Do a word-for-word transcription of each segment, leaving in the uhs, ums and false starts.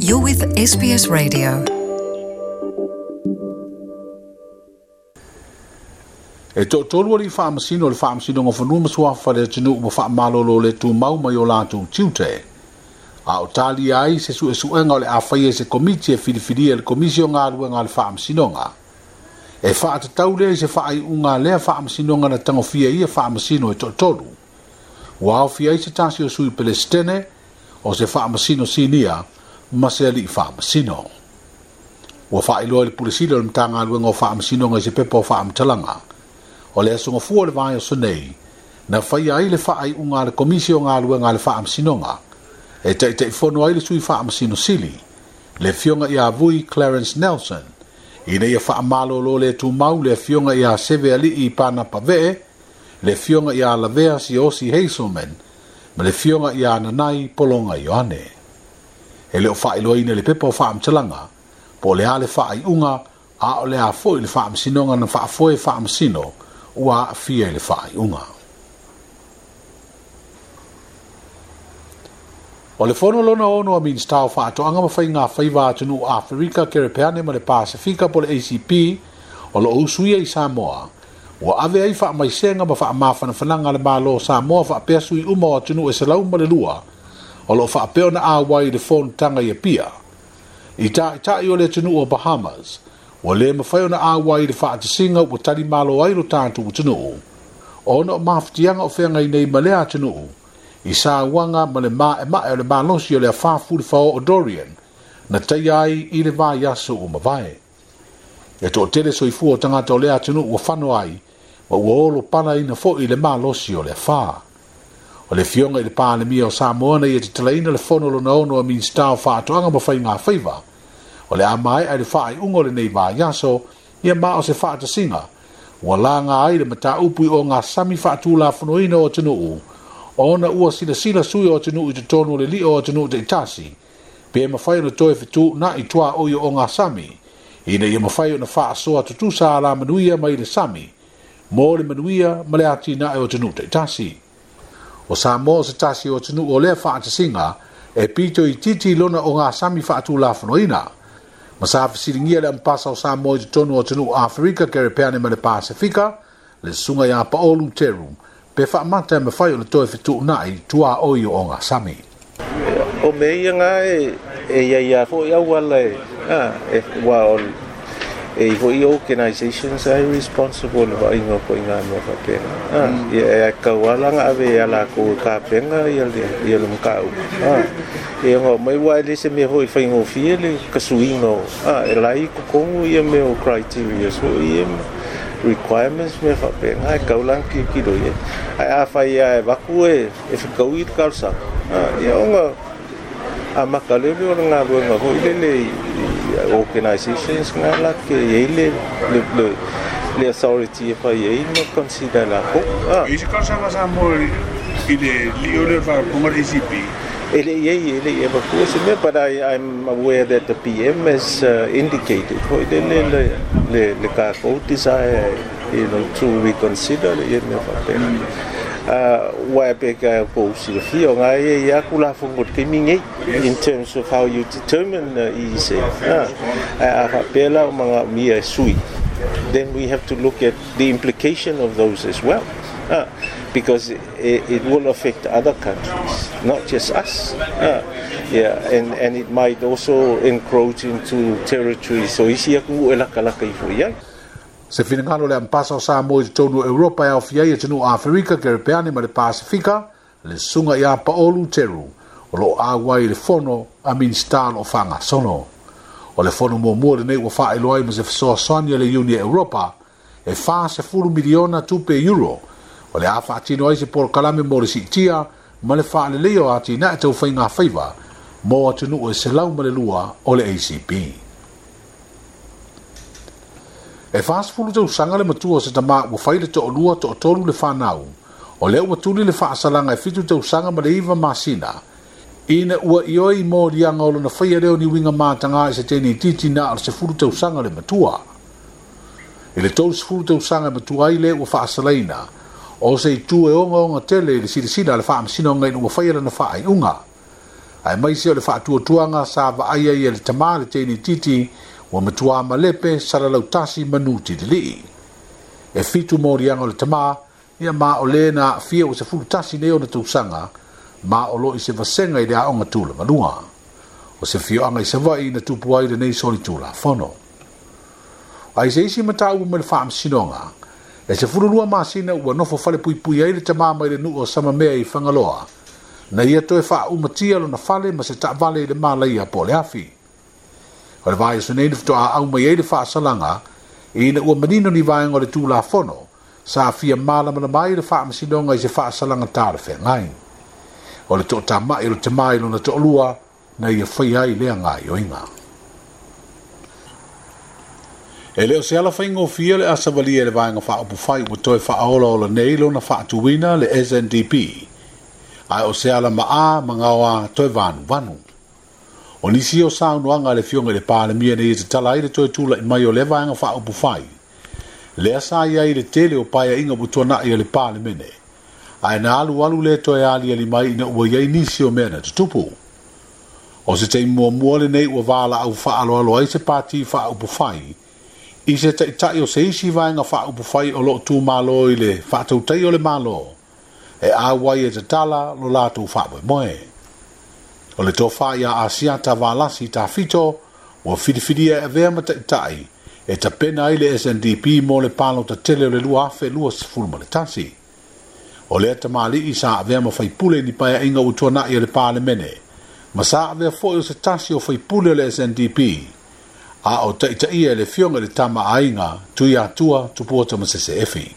You're with S B S Radio. E to tolu li fa masino le fa masino ngo fanu maswa fa le tunu mo fa malolo le tu mau mai o la tu tiute. A o tali ai se su su nga le a fa se komiti e filifili le komisio nga lu nga le fa masino nga. E fa ta taule se fa ai unga le fa masino nga na tango fia ia fa masino e to tolu. Wa fia se tasi o sui Palestine o se fa masino sinia ma se li fa masino. Wa fa ilo le pulisilo le mtanga lu nga fa masino nga se pepo fa mtalanga. O le asunga fua le vai o sonei, na fai ai le fai unga le komisio ngā lua ngā le faa amsinonga, e te te fono ai le sui faa amsino sili, le fionga ia vui Clarence Nelson, ina ia faa malo lo le tu mau le fionga ia seve ali i pana pavee, le fionga ia lavea si osi Hazelman, ma le fionga ia nanai polonga Ioane. E leo fai loa ina le pepo faa amtalanga, po le ale fai unga, a o le a foi le faa amsinonga na faa foi faa amsino, ua fia le fai unga. O le fono lona ono a means tau faa to anga mawhai ngā whaiva atunu Afrika, Kerepeane ma le Pasifika po le A C P o lo usuia i Samoa. Ua ave ai faa mai senga ma faa mawhana whananga le malo Samoa faa pea sui uma o atunu e se lau ma le lua o lo faa peo na awai le fono tanga i a pia. I ta, ta i o le atunu o Bahamas. Wa le mawhai ona awai le wha atasinga ua tali malo ai lo tātu utunu. O na o mawhatianga o whenga i nei malea atunu. I sā wanga ma le maa e maa e le maa losi o le a whāfu le whao o Dorian. Na tai ai i le vā yaso o mawai. E to tele so i fua o tangata o le atunu ua whano ai. Wa ua olo pana ina fo i le maa losi o le a whā. O le fionga i le pā le mia o Samoana i e te talaina le whono lo na ono a min stau whaatoanga mawhai ngā whaiva. O le amai ai le whaai ungo le nei vā yaso, ia maa o se whaata singa. Ua la ngā ai le mata upui o ngā sami whaatu la whanoina o tunu u. O na ua sila sila sui o tunu i te tonu le li o tunu te itasi. Pe mawhai o na toe fitu na i tua oio o ngā sami. Ina ia mawhai o na wha soa tutu sa la manuia mai le sami. Mo le manuia ma le ati na o tunu te itasi. O sa mo se tasi o tunu o le whaata singa, e pito i titi lona o ngā sami whaatu la whanoina. Masafi siringia le ampasa o Samoa i te tonu o tunu Afrika, Kerepeane ma le Pasifika, le sunga ia paolu teru, pe wha mata e mawhai o le toe fitu nai tua oio o ngā sami. O mea ngā e e ia ia fo ia wala e e wa o e fo i organizations are responsible wa ingo po inga mo fa pena. Ia e ka wala ngā ave ala ko ka penga ia le ia le mkau. E ngo mai wa le se me hoi fai ngo fie le kasuingo ah e lai ko kongu ia me o criteria so ia requirements me fa pe ai kaulang ki ki do ia ai a fai ai vaku e e fikau i kalsa ah ia ngo a makale le nga bo nga hoi le le organizations nga la ke ile le le le authority fa ia no consider la ko ah i se kalsa va sa mo ile li o le fa po A C P. But I, I'm aware that the P M has uh, indicated the desire, you know, to reconsider the in terms of how you determine uh, E C. Then we have to look at the implication of those as well. Uh, because it, it will affect other countries, not just us. Uh, yeah, and, and it might also encroach into territory. So isi aku elakalaka ifuia. Se finangalo le ampasa o Samoa i tonu Europa e ofia i tunu Afrika, Kerepeane ma le Pasifika, le sunga ia paolu teru, o lo awai le fono a ministal o whanga sono. O le fono mua mua le nei wa wha eloai ma se fisoa soania le Unia Europa, e wha se fulu miliona tupe euro, o le afa atino ai se por kalame mo le sitia ma le fa le leo ati na tau fai ngā whaiva mo atunu o se lau ma le lua o le A C P. E whaas fulu tau sanga le matua se tama ua whai le to o lua to o tolu le whanau o le ua tuli le whaasalanga e fitu tau sanga ma le iwa masina ina ua ioi mo lianga o lona whai leo ni winga mātanga e se teni titi na ar se fulu tau sanga le matua. I le tolu se fulu tau sanga matua i le ua whaasalaina o se tu e onga onga tele le sila sila le wha amsina o ngai ua whaia na wha ai unga. ai mai se o le whaatuatuanga sa wa aia i le tamā le teini titi wa matua malepe sara lautasi manuti de li. E fitu morianga o le tamā ia ma o le na fia o se fulutasi neo na tausanga ma o lo i se vasenga i le aonga tula manua. O se fio anga i se vai na tupu ai le nei soli tula fono. Ai se isi mata ua me le whaam sinonga e se furulua masina ua nofo fale pui pui ai le tamā mai le nu o sama mea i whangaloa na ia toe wha umatia lo na fale ma se ta vale i le malaia po le afi. O le vai so nei nifto a au mai ei le wha salanga i na ua manino ni vaenga o le tula fono sa fia malama na mai le wha sinonga i se wha salanga tāre whengai. O le to ta mai lo te mai lo na to lua na ia whai ai lea ngai o inga. E leo se ala whaingo fia le asa wali e le vaenga wha upu whai ua toe wha aola o le neilo na wha tuwina le S N D P. Ai o se ala maa mangawa toe vanu vanu. O nisi o saunuanga le fionga le pāle mia ne i te tala i le toe tula i mai o le vaenga wha upu whai. Le asa ia i le tele o paia inga butona i le pāle mene. Ai na alu alu le toe ali ali mai ina ua iei nisi o mena te tupu. O se te mua mua le nei ua vala au wha alo alo ai se pāti wha upu whai. I se te tai o se isi vaenga wha upu whai o lo tu malo i le wha tau tai o le malo. E a wai e te tala lo lātou wha moe moe. O le tō wha ia asia ta wālasi ta fito o whidiwhidia e vea mata i tai e ta pena i le S N D P mo le palo ta tele o le lua afe lua sifuru ma le tasi. O le ata mali i sa avea ma whai pule ni paia inga utua na i le pāle mene. Ma sa avea fo i o se tasi o whai pule o le S N D P. A o ta ita ia le fionga le tama ainga tui atua tupuota ma se se efi.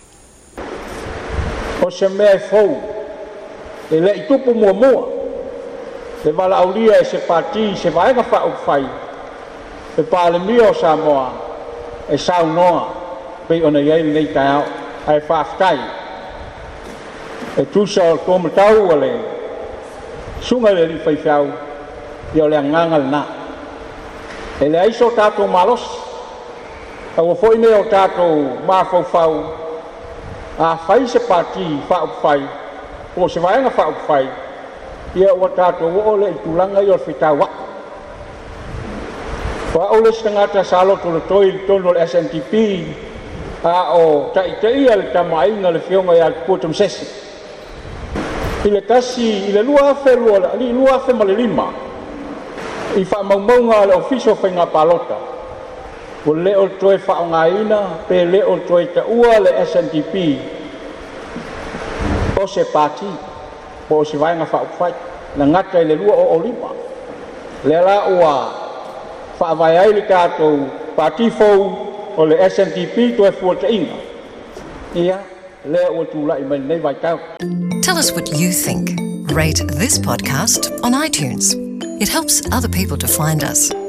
O se mea e fau, e le i tupu mua mua, e wala aulia e se pati, se vaenga wha uwhai, e pāle mia o Samoa, e sau noa, pei ona iei nei tai au, ai whaaftai, e tusa o tōma tau ale, sunga le li whai whiau, i o le anganga le na. E le aiso tātou malos, a wa foi ne o tātou mafau fau, a whai se pati wha uwhai, o se vaenga wha uwhai, ia o tātou o le i tūlanga i o whitau wa. Wa o le stangata salo tolo toi tono le S N D P, a o tai tai le tamainga le fionga i al putum sesi. I le kasi, i le lua afe lua, i lua afe ma le lima, i wha maumaunga le ofiso whainga palota. O le o toi wha o ngā ina, pe le o toi ta ua le S N D P. O se pati, po se vaenga wha uwhai, na ngata i le lua o olima. Le la ua wha vai ai le kātou pati fau o le S N D P toi fuata inga. Ia, le o tūla i mai nei vai tau. Tell us what you think. Rate this podcast on iTunes. It helps other people to find us.